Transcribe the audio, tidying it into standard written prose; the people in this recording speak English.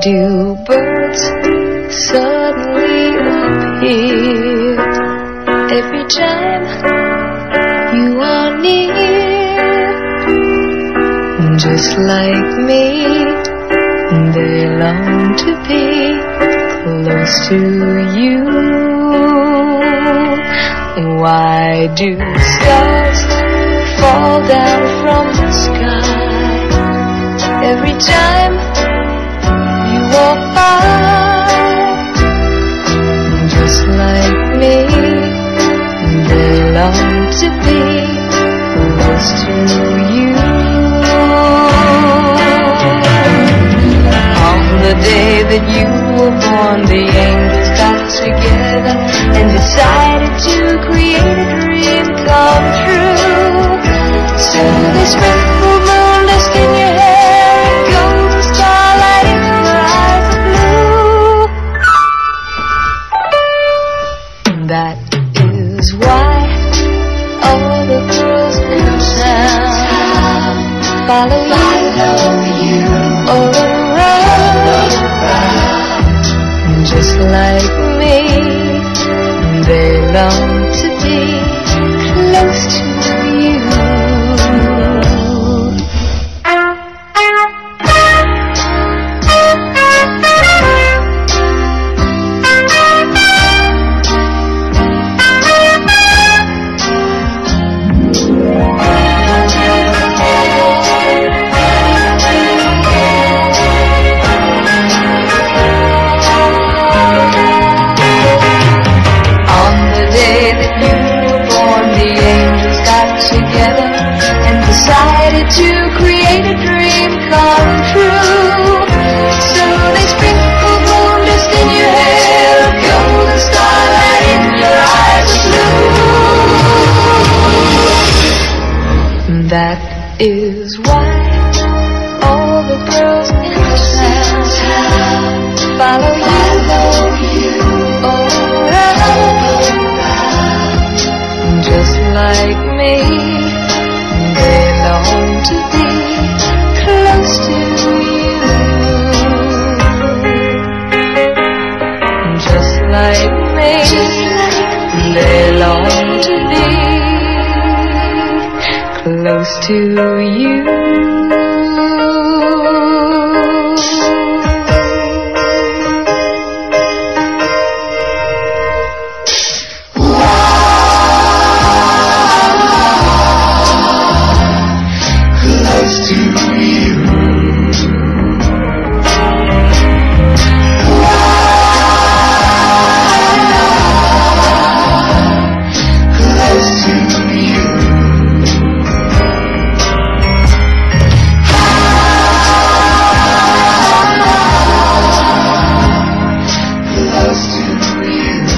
do birds suddenly appear every time you are near? Just like me, they long to be close to you. Why do stars fall down from the sky every time you walk by? Just like me, they long to be close to you. On the day that you were born, the angels got together and decided to create a dream come true. So they sprinkled moon dust in your hair and golden starlight in your eyes of blue. That is why all the girls in town follow you all around. Just like me, they long to be close to you. To create a dream come true. So they sprinkle moon dust in your hair, golden starlight in your eyes of blue. That is why all the girls in town follow you all around. Just like me, they long to be close to you. Just like me, they long to be close to you. Close to you.